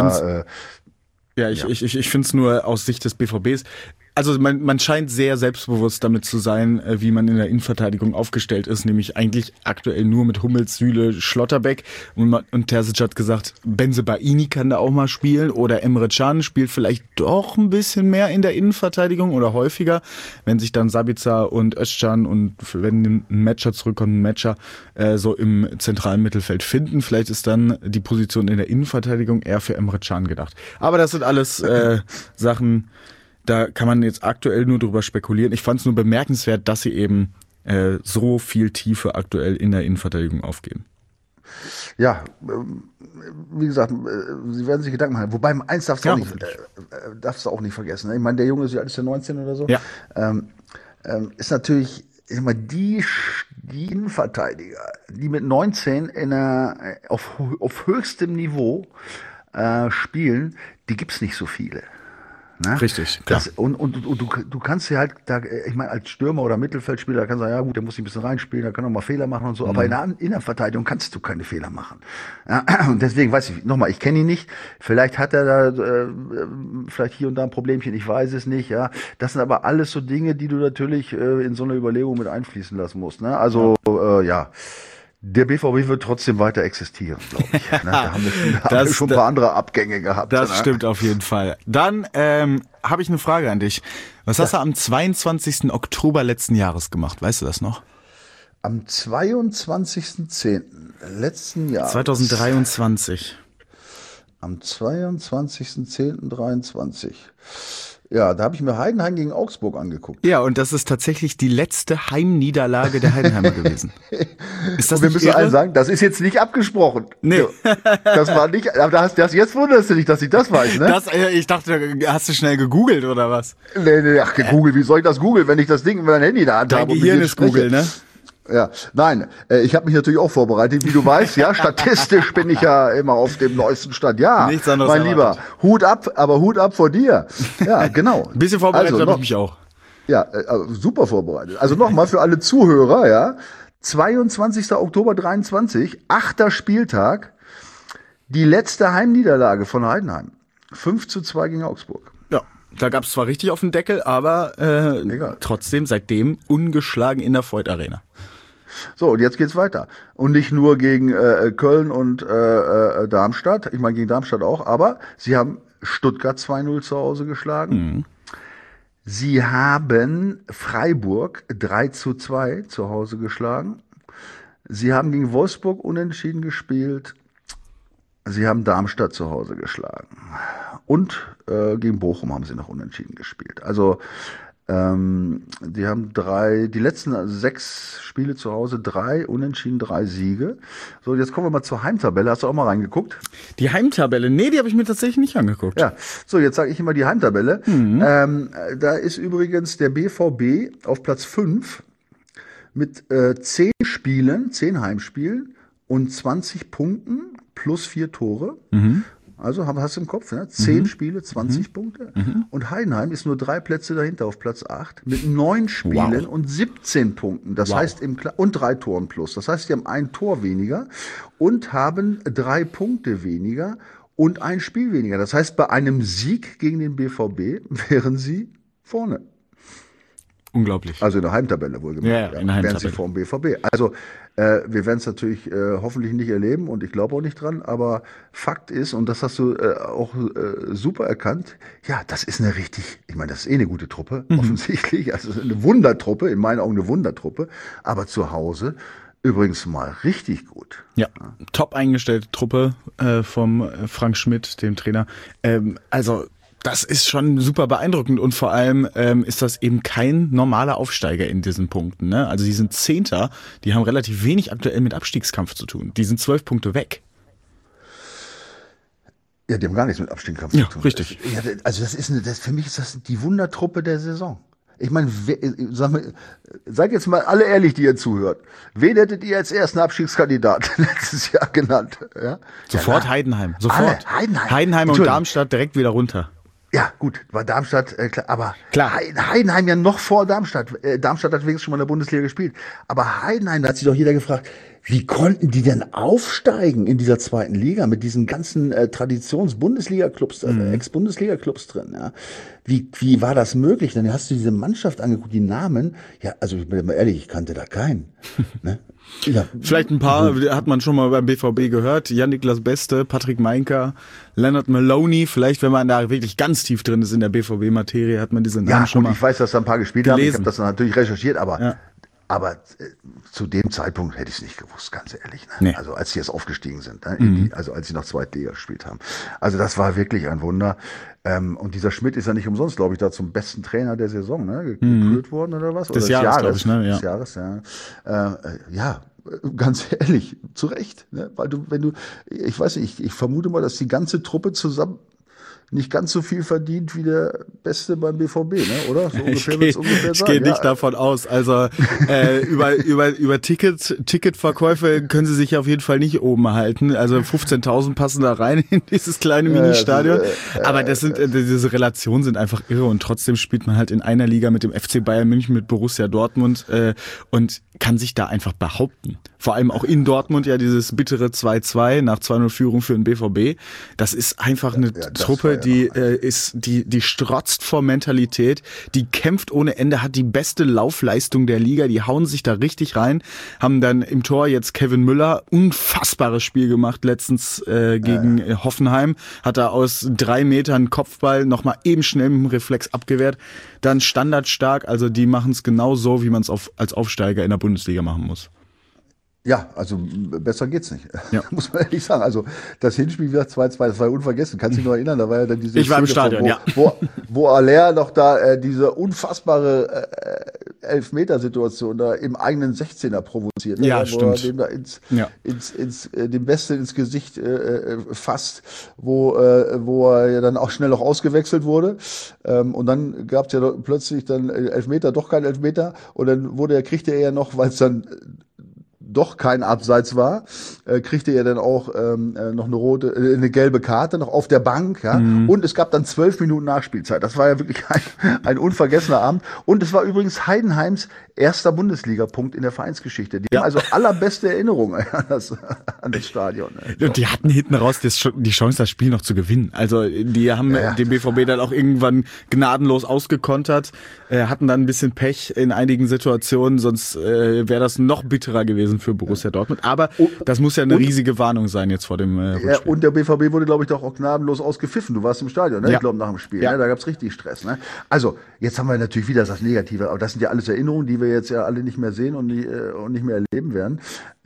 finde es nur aus Sicht des BVBs. Also man scheint sehr selbstbewusst damit zu sein, wie man in der Innenverteidigung aufgestellt ist, nämlich eigentlich aktuell nur mit Hummels, Süle, Schlotterbeck. Und Terzic hat gesagt, Bensebaini kann da auch mal spielen oder Emre Can spielt vielleicht doch ein bisschen mehr in der Innenverteidigung oder häufiger, wenn sich dann Sabitzer und Özcan und wenn ein Matcher zurückkommt, ein Matcher so im zentralen Mittelfeld finden. Vielleicht ist dann die Position in der Innenverteidigung eher für Emre Can gedacht. Aber das sind alles Sachen, da kann man jetzt aktuell nur drüber spekulieren. Ich fand es nur bemerkenswert, dass sie eben so viel Tiefe aktuell in der Innenverteidigung aufgeben. Ja, wie gesagt, sie werden sich Gedanken machen. Wobei, eins darfst du auch nicht vergessen. Ne? Ich meine, der Junge ist ja 19 oder so. Ja. Ist natürlich immer die Innenverteidiger, die mit 19 auf höchstem Niveau spielen, die gibt's nicht so viele. Ne? Richtig, klar. Und du kannst ja halt, ich meine, als Stürmer oder Mittelfeldspieler, da kannst du sagen, ja gut, der muss sich ein bisschen reinspielen, der kann auch mal Fehler machen und so, aber in der Innenverteidigung kannst du keine Fehler machen. Ja, und deswegen weiß ich, nochmal, ich kenne ihn nicht, vielleicht hat er da vielleicht hier und da ein Problemchen, ich weiß es nicht, ja. Das sind aber alles so Dinge, die du natürlich in so eine Überlegung mit einfließen lassen musst. Ne? Also, ja. Der BVB wird trotzdem weiter existieren, glaube ich. Ne? Da haben wir schon ein paar andere Abgänge gehabt. Das ne? stimmt auf jeden Fall. Dann habe ich eine Frage an dich. Was hast du am 22. Oktober letzten Jahres gemacht? Weißt du das noch? Am 22.10. letzten Jahres. 2023. Am 22.10.23. Ja, da habe ich mir Heidenheim gegen Augsburg angeguckt. Ja, und das ist tatsächlich die letzte Heimniederlage der Heidenheimer gewesen. Ist das und wir müssen allen sagen, das ist jetzt nicht abgesprochen. Nee. Das war nicht, aber jetzt wunderst du dich, dass ich das weiß, ne? Ich dachte, hast du schnell gegoogelt oder was? Nee, ach, gegoogelt, wie soll ich das googeln, wenn ich das Ding mit meinem Handy in der Hand habe? Dein Gehirn ist Google, ne? Ja, nein, ich habe mich natürlich auch vorbereitet, wie du weißt, ja, statistisch bin ich ja immer auf dem neuesten Stand, ja, nichts anderes mein Lieber, Hut ab vor dir, ja, genau. Ein bisschen vorbereitet habe ich mich auch. Ja, super vorbereitet, also nochmal für alle Zuhörer, ja, 22. Oktober 23, 8. Spieltag, die letzte Heimniederlage von Heidenheim, 5:2 gegen Augsburg. Ja. Da gab es zwar richtig auf den Deckel, aber trotzdem seitdem ungeschlagen in der Voith Arena. So, und jetzt geht's weiter. Und nicht nur gegen Köln und Darmstadt, ich meine gegen Darmstadt auch, aber sie haben Stuttgart 2:0 zu Hause geschlagen. Mhm. Sie haben Freiburg 3:2 zu Hause geschlagen. Sie haben gegen Wolfsburg unentschieden gespielt. Sie haben Darmstadt zu Hause geschlagen. Und gegen Bochum haben sie noch unentschieden gespielt. Also die haben die letzten 6 Spiele zu Hause 3 Unentschieden, 3 Siege. So, jetzt kommen wir mal zur Heimtabelle. Hast du auch mal reingeguckt? Die Heimtabelle? Nee, die habe ich mir tatsächlich nicht angeguckt. Ja, so, jetzt sage ich immer die Heimtabelle. Mhm. Da ist übrigens der BVB auf Platz 5 mit 10 Spielen, 10 Heimspielen und 20 Punkten plus 4 Tore. Mhm. Also hast du im Kopf, ne? 10 Spiele, 20 Punkte. Mhm. Und Heidenheim ist nur 3 Plätze dahinter auf Platz 8 mit 9 Spielen und 17 Punkten. Das heißt und 3 Toren plus. Das heißt, die haben 1 Tor weniger und haben 3 Punkte weniger und 1 Spiel weniger. Das heißt, bei einem Sieg gegen den BVB wären sie vorne. Unglaublich. Also in der Heimtabelle wohlgemerkt. Ja, in der Heimtabelle. Wären sie vor dem BVB. Also wir werden es natürlich hoffentlich nicht erleben und ich glaube auch nicht dran, aber Fakt ist, und das hast du auch super erkannt, ja, das ist eine richtig, ich meine, das ist eine gute Truppe, offensichtlich, also eine Wundertruppe, in meinen Augen eine Wundertruppe, aber zu Hause übrigens mal richtig gut. Ja, top eingestellte Truppe vom Frank Schmidt, dem Trainer. Also das ist schon super beeindruckend und vor allem ist das eben kein normaler Aufsteiger in diesen Punkten. Ne? Also die sind 10. Die haben relativ wenig aktuell mit Abstiegskampf zu tun. Die sind 12 Punkte weg. Ja, die haben gar nichts mit Abstiegskampf zu tun. Ja, richtig. Ja, also für mich ist das die Wundertruppe der Saison. Ich meine, seid jetzt mal alle ehrlich, die ihr zuhört. Wen hättet ihr als ersten Abstiegskandidat letztes Jahr genannt? Ja? Sofort ja, Heidenheim. Sofort. Heidenheim und Darmstadt direkt wieder runter. Ja, gut, war Darmstadt, klar, aber Heidenheim ja noch vor Darmstadt. Darmstadt hat wenigstens schon mal in der Bundesliga gespielt. Aber Heidenheim, da hat sich doch jeder gefragt, wie konnten die denn aufsteigen in dieser 2. Liga mit diesen ganzen Traditions-Bundesliga-Clubs, Ex-Bundesliga-Clubs drin? Ja? Wie war das möglich? Dann hast du diese Mannschaft angeguckt, die Namen. Ja, also ich bin mal ehrlich, ich kannte da keinen. Ne? Ja. Vielleicht ein paar hat man schon mal beim BVB gehört. Jan-Niklas Beste, Patrick Meinker, Leonard Maloney. Vielleicht, wenn man da wirklich ganz tief drin ist in der BVB-Materie, hat man diese Namen schon mal ich weiß, dass da ein paar gespielt haben. Ich habe das natürlich recherchiert, aber zu dem Zeitpunkt hätte ich es nicht gewusst, ganz ehrlich. Ne? Nee. Also als sie jetzt aufgestiegen sind, ne? Also als sie noch Zweitliga gespielt haben. Also das war wirklich ein Wunder. Und dieser Schmidt ist ja nicht umsonst, glaube ich, da zum besten Trainer der Saison gekürt worden oder was? Des Jahres, glaube ich. Ne? Ja. Des Jahres, ja. Ja, ganz ehrlich, zu Recht, ne? Weil ich weiß nicht, ich vermute mal, dass die ganze Truppe zusammen nicht ganz so viel verdient wie der Beste beim BVB, ne? Oder? So ungefähr wird's ungefähr ich gehe nicht davon aus. Also über Ticketverkäufe können sie sich auf jeden Fall nicht oben halten. Also 15.000 passen da rein in dieses kleine Ministadion. Aber diese Relationen sind einfach irre und trotzdem spielt man halt in einer Liga mit dem FC Bayern München, mit Borussia Dortmund und kann sich da einfach behaupten. Vor allem auch in Dortmund ja dieses bittere 2-2 nach 2-0 Führung für den BVB. Das ist einfach eine Truppe, die strotzt vor Mentalität, die kämpft ohne Ende, hat die beste Laufleistung der Liga, die hauen sich da richtig rein, haben dann im Tor jetzt Kevin Müller, unfassbares Spiel gemacht letztens gegen Hoffenheim, hat da aus 3 Metern Kopfball nochmal eben schnell mit dem Reflex abgewehrt, dann standardstark, also die machen es genau so, wie man es als Aufsteiger in der Bundesliga machen muss. Ja, also besser geht's nicht, muss man ehrlich sagen. Also das Hinspiel wieder 2-2, das war unvergessen. Kannst du dich noch erinnern? Da war ja dann diese Ich war im Stadion, wo Aller noch da diese unfassbare Elfmetersituation da im eigenen 16er provoziert. Ja, wo stimmt. er dem da dem Besten ins Gesicht fasst, wo er ja dann auch schnell noch ausgewechselt wurde. Und dann gab's ja plötzlich dann Elfmeter, doch kein Elfmeter. Und dann kriegte er ja noch, weil es dann doch kein Abseits war, kriegte er dann auch noch eine gelbe Karte noch auf der Bank, ja. Und es gab dann 12 Minuten Nachspielzeit. Das war ja wirklich ein unvergessener Abend. Und es war übrigens Heidenheims erster Bundesliga-Punkt in der Vereinsgeschichte. Die haben also allerbeste Erinnerungen an das Stadion. Und die hatten hinten raus die Chance, das Spiel noch zu gewinnen. Also die haben den BVB dann auch irgendwann gnadenlos ausgekontert, hatten dann ein bisschen Pech in einigen Situationen, sonst wäre das noch bitterer gewesen für Borussia Dortmund. Aber das muss ja eine riesige Warnung sein jetzt vor dem Rückspiel. Und der BVB wurde, glaube ich, doch auch gnadenlos ausgepfiffen. Du warst im Stadion, ne? Ich glaube, nach dem Spiel. Ne? Da gab's richtig Stress. Ne? Also, jetzt haben wir natürlich wieder das Negative. Aber das sind ja alles Erinnerungen, die wir jetzt ja alle nicht mehr sehen und nicht mehr erleben werden.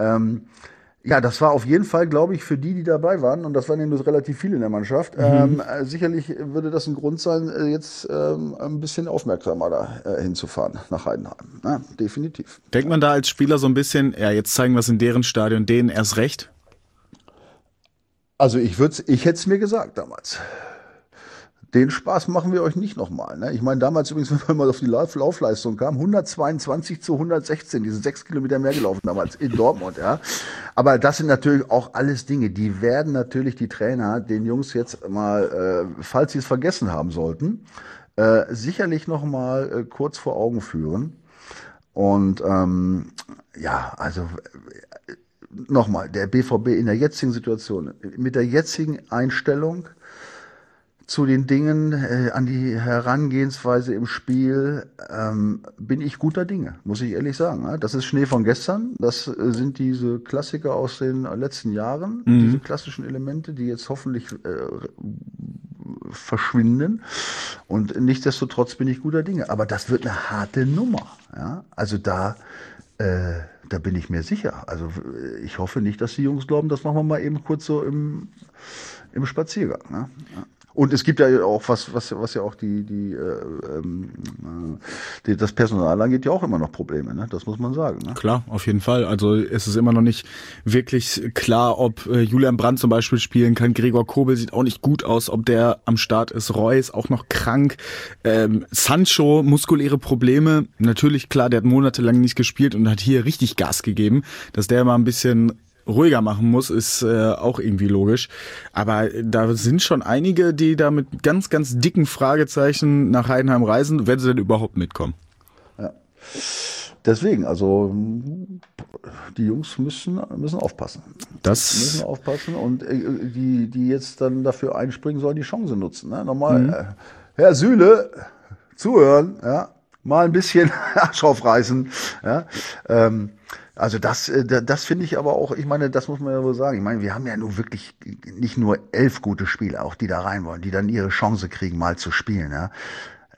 Ja, das war auf jeden Fall, glaube ich, für die dabei waren, und das waren ja nur relativ viele in der Mannschaft, sicherlich würde das ein Grund sein, jetzt ein bisschen aufmerksamer da hinzufahren nach Heidenheim. Ja, definitiv. Denkt man da als Spieler so ein bisschen, jetzt zeigen wir es in deren Stadion, denen erst recht? Also ich hätte es mir gesagt damals. Den Spaß machen wir euch nicht nochmal. Ne? Ich meine, damals übrigens, wenn wir mal auf die Laufleistung kamen, 122 zu 116, diese 6 Kilometer mehr gelaufen damals in Dortmund. Ja. Aber das sind natürlich auch alles Dinge, die werden natürlich die Trainer den Jungs jetzt mal, falls sie es vergessen haben sollten, sicherlich nochmal kurz vor Augen führen. Und also nochmal, der BVB in der jetzigen Situation, mit der jetzigen Einstellung zu den Dingen, an die Herangehensweise im Spiel, bin ich guter Dinge, muss ich ehrlich sagen. Das ist Schnee von gestern, das sind diese Klassiker aus den letzten Jahren, diese klassischen Elemente, die jetzt hoffentlich verschwinden, und nichtsdestotrotz bin ich guter Dinge. Aber das wird eine harte Nummer. Ja? Also da bin ich mir sicher. Also ich hoffe nicht, dass die Jungs glauben, das machen wir mal eben kurz so im Spaziergang. Ne? Ja. Und es gibt ja auch was ja auch das Personal angeht, ja auch immer noch Probleme, ne? Das muss man sagen. Ne? Klar, auf jeden Fall. Also es ist immer noch nicht wirklich klar, ob Julian Brandt zum Beispiel spielen kann. Gregor Kobel sieht auch nicht gut aus, ob der am Start ist. Roy ist auch noch krank. Sancho, muskuläre Probleme. Natürlich, klar, der hat monatelang nicht gespielt und hat hier richtig Gas gegeben. Dass der mal ein bisschen ruhiger machen muss, ist auch irgendwie logisch. Aber da sind schon einige, die da mit ganz, ganz dicken Fragezeichen nach Heidenheim reisen, wenn sie denn überhaupt mitkommen. Ja. Deswegen, also die Jungs müssen aufpassen. Müssen aufpassen, und die jetzt dann dafür einspringen, sollen die Chance nutzen. Ne? Nochmal, Herr Süle, zuhören, ja, mal ein bisschen Arsch aufreißen. Ja? Also das finde ich aber auch, ich meine, das muss man ja wohl sagen. Ich meine, wir haben ja nur wirklich nicht nur 11 gute Spieler, auch die da rein wollen, die dann ihre Chance kriegen, mal zu spielen. Ja.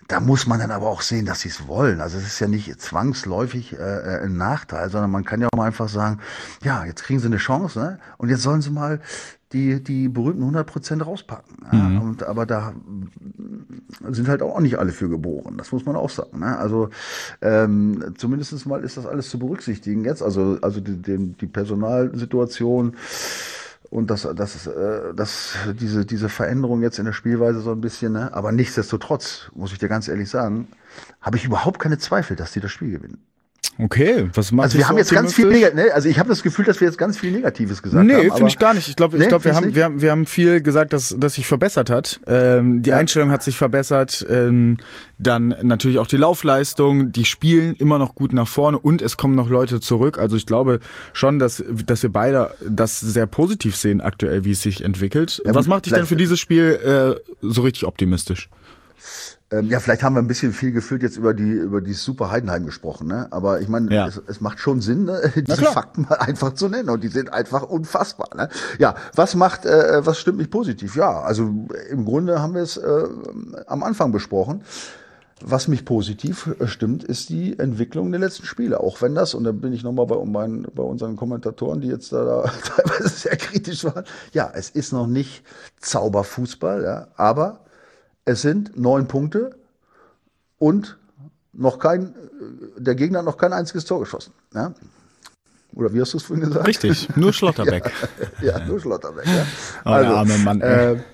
Da muss man dann aber auch sehen, dass sie es wollen. Also es ist ja nicht zwangsläufig ein Nachteil, sondern man kann ja auch mal einfach sagen, ja, jetzt kriegen sie eine Chance, ne? Und jetzt sollen sie mal die berühmten 100% rauspacken. Ja? Aber da sind halt auch nicht alle für geboren. Das muss man auch sagen. Ne? Also zumindest mal ist das alles zu berücksichtigen jetzt. Also die Personalsituation und diese Veränderung jetzt in der Spielweise so ein bisschen. Ne? Aber nichtsdestotrotz, muss ich dir ganz ehrlich sagen, habe ich überhaupt keine Zweifel, dass die das Spiel gewinnen. Okay, was macht Also wir haben jetzt ganz viel Negatives, also ich habe das Gefühl, dass wir jetzt ganz viel Negatives gesagt haben. Nee, finde ich gar nicht. Ich glaube, wir haben viel gesagt, dass sich verbessert hat. Die Einstellung hat sich verbessert, dann natürlich auch die Laufleistung, die spielen immer noch gut nach vorne und es kommen noch Leute zurück. Also ich glaube schon, dass wir beide das sehr positiv sehen aktuell, wie es sich entwickelt. Ja, was macht dich denn für dieses Spiel so richtig optimistisch? Ja, vielleicht haben wir ein bisschen viel gefühlt jetzt über die Super Heidenheim gesprochen, ne? Aber ich meine, es macht schon Sinn, ne? Diese Fakten mal einfach zu nennen und die sind einfach unfassbar, ne? Ja, was stimmt mich positiv? Ja, also im Grunde haben wir es am Anfang besprochen. Was mich positiv stimmt, ist die Entwicklung der letzten Spiele. Auch wenn das, und da bin ich nochmal bei unseren Kommentatoren, die jetzt da teilweise sehr kritisch waren. Ja, es ist noch nicht Zauberfußball, ja, aber es sind 9 Punkte und der Gegner hat noch kein einziges Tor geschossen. Ja? Oder wie hast du es vorhin gesagt? Richtig, nur Schlotterbeck. Ja, nur Schlotterbeck. Ja. Also, der arme Mann.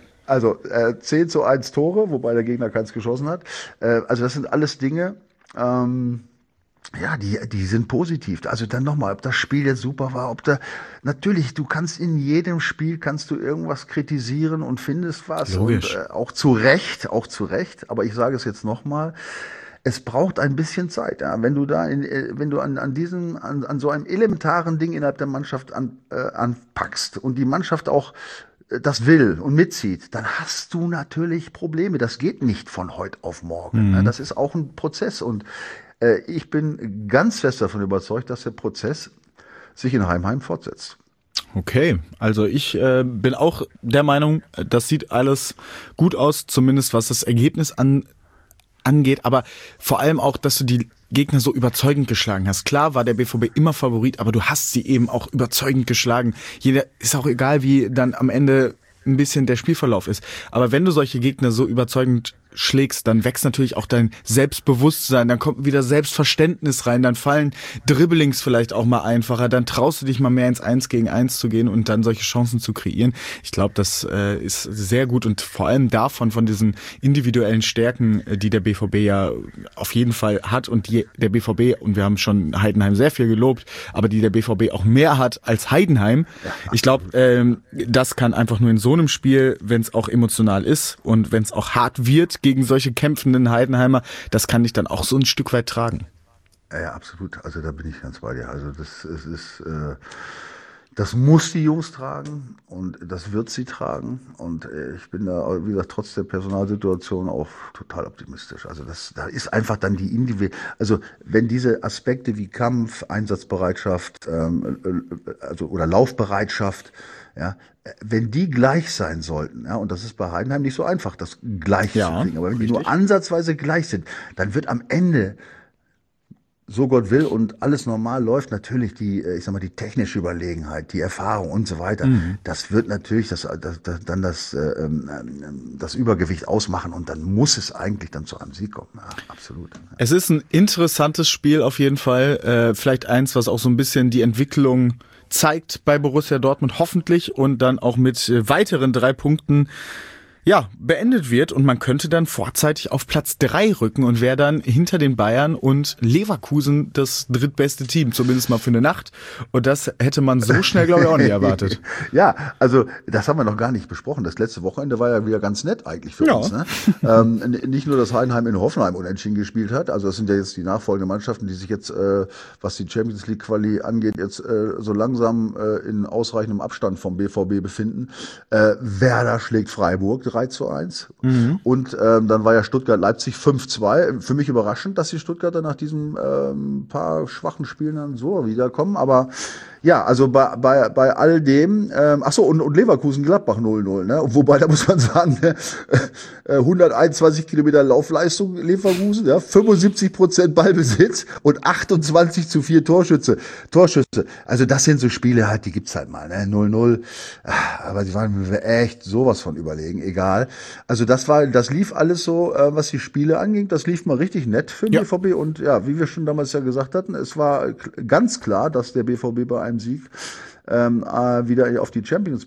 10:1 Tore, wobei der Gegner keins geschossen hat. Also das sind alles Dinge, die sind positiv. Also dann nochmal, ob das Spiel jetzt super war, natürlich, du kannst in jedem Spiel irgendwas kritisieren und findest was. Logisch. Und auch zu Recht, aber ich sage es jetzt nochmal, es braucht ein bisschen Zeit. Ja? Wenn du an so einem elementaren Ding innerhalb der Mannschaft anpackst und die Mannschaft auch das will und mitzieht, dann hast du natürlich Probleme. Das geht nicht von heute auf morgen. Ne? Das ist auch ein Prozess und ich bin ganz fest davon überzeugt, dass der Prozess sich in Heidenheim fortsetzt. Okay, also ich bin auch der Meinung, das sieht alles gut aus, zumindest was das Ergebnis angeht, aber vor allem auch, dass du die Gegner so überzeugend geschlagen hast. Klar war der BVB immer Favorit, aber du hast sie eben auch überzeugend geschlagen. Ist auch egal, wie dann am Ende ein bisschen der Spielverlauf ist. Aber wenn du solche Gegner so überzeugend schlägst, dann wächst natürlich auch dein Selbstbewusstsein, dann kommt wieder Selbstverständnis rein, dann fallen Dribblings vielleicht auch mal einfacher, dann traust du dich mal mehr ins 1 gegen 1 zu gehen und dann solche Chancen zu kreieren. Ich glaube, das ist sehr gut und vor allem von diesen individuellen Stärken, die der BVB ja auf jeden Fall hat und der BVB, und wir haben schon Heidenheim sehr viel gelobt, aber die der BVB auch mehr hat als Heidenheim. Ich glaube, das kann einfach nur in so einem Spiel, wenn es auch emotional ist und wenn es auch hart wird, gegen solche kämpfenden Heidenheimer, das kann dich dann auch so ein Stück weit tragen. Ja, absolut. Also da bin ich ganz bei dir. Also das muss die Jungs tragen und das wird sie tragen. Und ich bin da, wie gesagt, trotz der Personalsituation auch total optimistisch. Also da ist einfach dann die individuelle, also wenn diese Aspekte wie Kampf, Einsatzbereitschaft, oder Laufbereitschaft, ja, wenn die gleich sein sollten, ja, und das ist bei Heidenheim nicht so einfach, das gleich zu kriegen, aber wenn die nur ansatzweise gleich sind, dann wird am Das so Gott will und alles normal läuft, natürlich die technische Überlegenheit, die Erfahrung und so weiter, das wird natürlich das Übergewicht ausmachen und dann muss es eigentlich dann zu einem Sieg kommen. Ja, absolut. Es ist ein interessantes Spiel auf jeden Fall, vielleicht eins, was auch so ein bisschen die Entwicklung zeigt bei Borussia Dortmund hoffentlich und dann auch mit weiteren 3 Punkten beendet wird und man könnte dann vorzeitig auf Platz 3 rücken und wäre dann hinter den Bayern und Leverkusen das drittbeste Team, zumindest mal für eine Nacht. Und das hätte man so schnell, glaube ich, auch nicht erwartet. Ja, also das haben wir noch gar nicht besprochen. Das letzte Wochenende war ja wieder ganz nett eigentlich für uns. Ne? Nicht nur, dass Heidenheim in Hoffenheim unentschieden gespielt hat, also das sind ja jetzt die nachfolgenden Mannschaften, die sich jetzt, was die Champions League Quali angeht, jetzt so langsam in ausreichendem Abstand vom BVB befinden. Werder schlägt Freiburg 3-0. 3:1. Und dann war ja Stuttgart-Leipzig 5:2. Für mich überraschend, dass die Stuttgarter nach diesem paar schwachen Spielen dann so wiederkommen. Aber ja, also bei all dem, und Leverkusen-Gladbach 0:0, ne? Wobei, da muss man sagen, 121 Kilometer Laufleistung Leverkusen, ja, 75% Ballbesitz und 28:4 Torschüsse. Also das sind so Spiele halt, die gibt's halt mal, ne? 0:0, aber die waren echt sowas von überlegen, egal. Also das lief alles so, was die Spiele anging, das lief mal richtig nett für den BVB und ja, wie wir schon damals ja gesagt hatten, es war ganz klar, dass der BVB bei einem Sieg wieder auf die Champions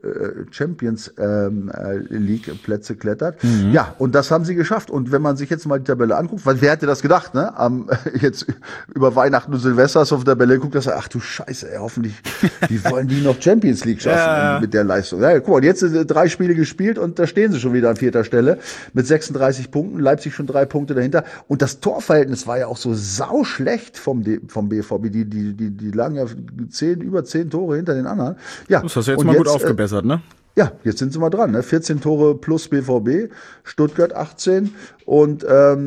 League Plätze klettert. Ja, und das haben sie geschafft. Und wenn man sich jetzt mal die Tabelle anguckt, weil wer hätte das gedacht, ne? Jetzt über Weihnachten und Silvester auf der Tabelle guckt, dass er, ach du Scheiße, ey, hoffentlich, wie wollen die noch Champions League schaffen mit der Leistung? Ja, guck mal, jetzt sind 3 Spiele gespielt und da stehen sie schon wieder an 4. Stelle mit 36 Punkten, Leipzig schon 3 Punkte dahinter. Und das Torverhältnis war ja auch so sauschlecht vom BVB. Die lagen ja über 10 Tore hinter den anderen. Ja, das hast du jetzt mal gut aufgebessert, ne? Ja, jetzt sind sie mal dran, ne? 14 Tore plus BVB, Stuttgart 18 und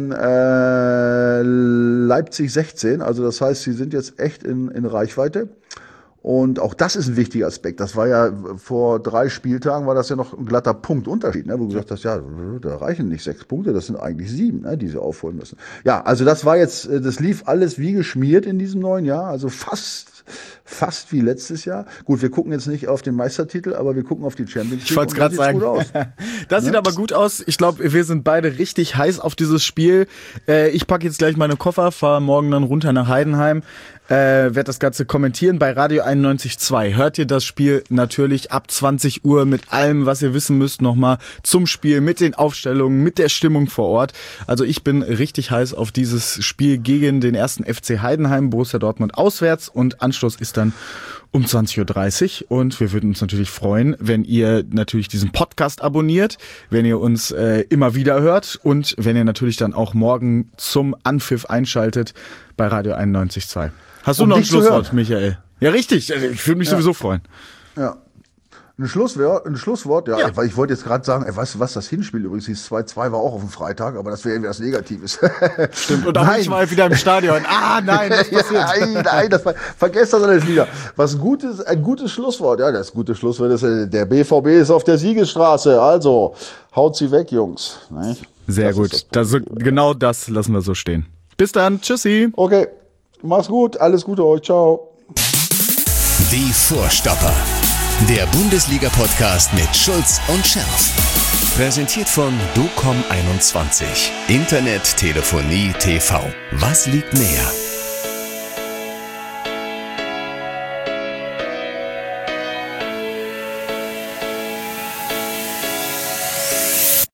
Leipzig 16. Also das heißt, sie sind jetzt echt in Reichweite. Und auch das ist ein wichtiger Aspekt. Das war ja vor 3 Spieltagen war das ja noch ein glatter Punktunterschied, ne? Wo du gesagt hast, ja, da reichen nicht 6 Punkte, das sind eigentlich 7, ne, die sie aufholen müssen. Ja, also das lief alles wie geschmiert in diesem neuen Jahr, also fast wie letztes Jahr. Gut, wir gucken jetzt nicht auf den Meistertitel, aber wir gucken auf die Champions League. Ich wollte es gerade sagen. Das sieht aber gut aus. Ich glaube, wir sind beide richtig heiß auf dieses Spiel. Ich packe jetzt gleich meine Koffer, fahre morgen dann runter nach Heidenheim, werde das Ganze kommentieren bei Radio 91.2. Hört ihr das Spiel natürlich ab 20 Uhr mit allem, was ihr wissen müsst, nochmal zum Spiel, mit den Aufstellungen, mit der Stimmung vor Ort. Also ich bin richtig heiß auf dieses Spiel gegen den 1. FC Heidenheim, Borussia Dortmund auswärts, und Anschluss ist dann um 20.30 Uhr. Und wir würden uns natürlich freuen, wenn ihr natürlich diesen Podcast abonniert, wenn ihr uns immer wieder hört und wenn ihr natürlich dann auch morgen zum Anpfiff einschaltet bei Radio 91.2. Hast du noch ein Schlusswort, Michael? Ja, richtig. Ich würde mich sowieso freuen. Ja. Ein Schlusswort, ja. Weil ich wollte jetzt gerade sagen, weißt du was, das Hinspiel übrigens hieß 2:2, war auch auf dem Freitag, aber das wäre irgendwie was Negatives. Stimmt, und auch ich war wieder im Stadion. Nein, was passiert? Nein, vergesst das alles wieder. Ein gutes Schlusswort, ja, das gute Schlusswort ist, der BVB ist auf der Siegesstraße, also haut sie weg, Jungs. Nicht? Sehr gut, genau das lassen wir so stehen. Bis dann, tschüssi. Okay, mach's gut, alles Gute euch, ciao. Die Vorstopper. Der Bundesliga-Podcast mit Schulz und Scherf. Präsentiert von DOCOM21. Internet, Telefonie, TV. Was liegt näher?